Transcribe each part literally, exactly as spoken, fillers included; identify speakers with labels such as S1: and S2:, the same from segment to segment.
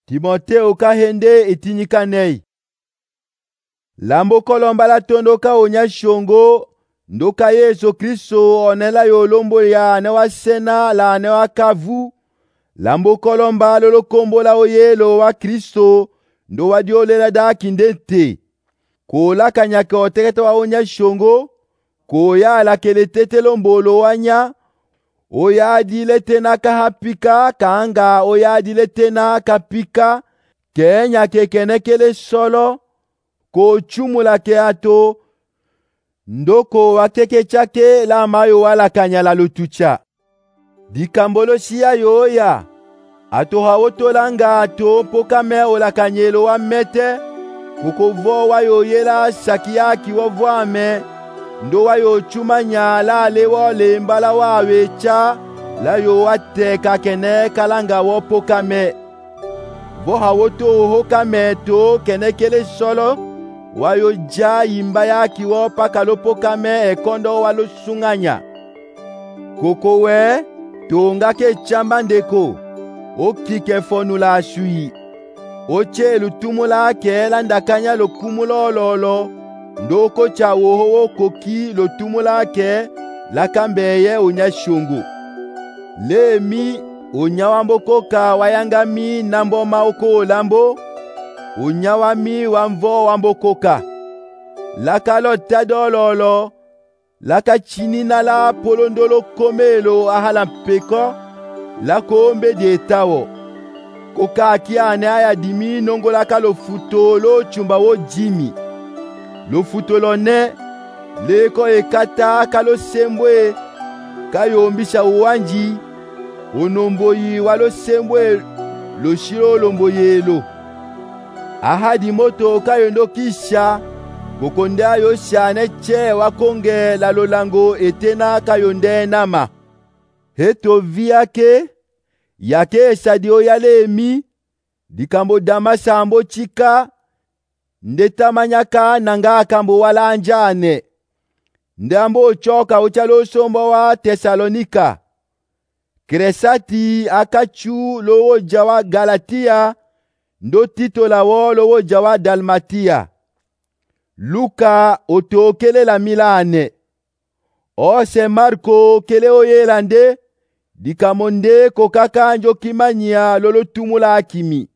S1: Timoteo kahende itinyikanei. Lambo kolomba la tondoka onya shongo ndoka Yesu Kristo onela yolombo ya ne wasena la ne wakavu. Lambo kolomba lolo kombo la oyelo wa Kristo ndo wadiolela da kindete. Kola kanyake otekete wa onya shongo koya la keletete lombolo wanya. Oya dile tena kahapika kanga oya dile tena kapika kenya kekenekele solo ko chumula ke ato ndoko wakeke chake la mayo wala kanyala lutucha dikambolo siya yoya ato hawotolanga ato pokame ola kanyelo wa mete kukovo wa yoyela sakiyaki wavwame ndo wa yo chumanya la lewo lembala wa wecha la yo wateka kene kalanga wo pokame vo hawoto hokame to kene kele solo wa yo ja yimba yaki wo pakalo pokame ekondo wa lo sunganya kokowe tonga ke chamba ndeko okike fonula ashui oche lutumula ke landakanya lo kumulololo ndoko cha woho koki lo tumula ke la kambeye onya shungu lemi onya wambokoka wayangami nambo maoko lambo onya wami wamvo wambokoka la kalota dololo la kachinina la polondolo komelo ahala mpeko la kombe dietawo koka kiane aya dimi nongola kalo futolo chumba wo jimi lo futolo ne leko ekata kalo sembwe kayombisha uwanji onomboyi walo sembwe lo shiro lomboyelo ahadi moto kayondo kisha kokonda yo shane che wakonge la lolango etena kayonde nama heto viake yake sadio yale mi dikambo dama sambo chika ndeta manyaka nanga kambo wala anjane ndambo choka uchalo sombo wa Tesalonika Kresati akachu lowo jawa Galatia ndo Tito lawo lowo jawa Dalmatia Luka otokele la Milane Ose Marko kele oyelande dikamonde kokaka njo kimanya lolo tumula akimi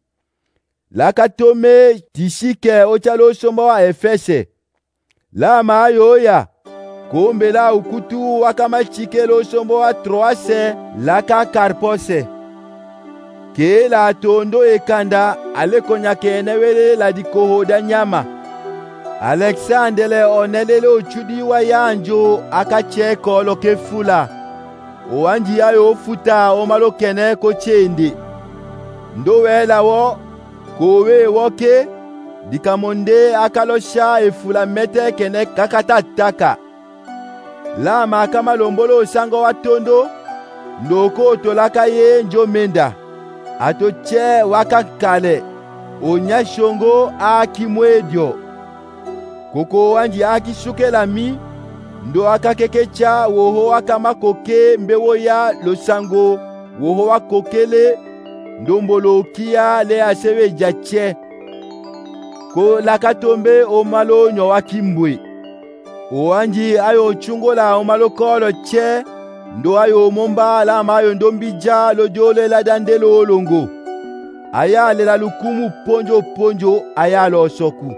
S1: lakatome tishike ochalo sombo wa Efese la mayoya kombe la ukutu wakama chikelo sombo wa Troase laka Karpose ke la tondo ekanda alekonya kenewele la dikohoda nyama Alexandele onelele ochudi wa yanjo akacheko lokefula owanji yayo futa omalo kene ko chende ndo wela wo kowe woke dikamonde akalosha efula mete kene kakatataka lama kama lombolo sango watondo ndoko tolaka ye njo menda atoche wakakale onya shongo akimwedio koko wanji akisukela mi ndo akakekecha woho wakama koke mbewo ya losango woho wakokele ndombolo kia le asewe jache ko lakatombe omalo nyo wakimbwe owanji ayo chungola omalo kolo che ndo ayo momba la mayo ndombija lojole la dandelo olongo ayale la lukumu ponjo ponjo ayalo soku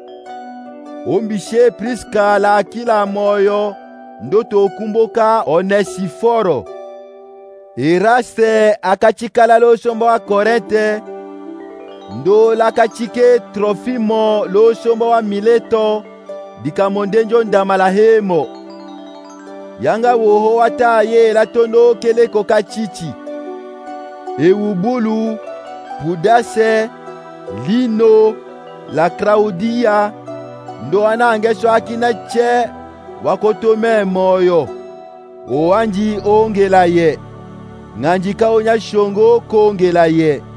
S1: ombishe Priska la kila moyo ndoto kumboka Onesiforo Eraste akachikala lo sombo wa Korete ndo lakachike Trofimo lo sombo wa Mileto dikamondenjo ndamalahemo yanga woho wataye la tondo kele kokachichi Ewubulu Pudase Lino la Claudia ndo anangesho akina che wakotome moyo owanji ongela ye nganji kaonya shongo kongela ye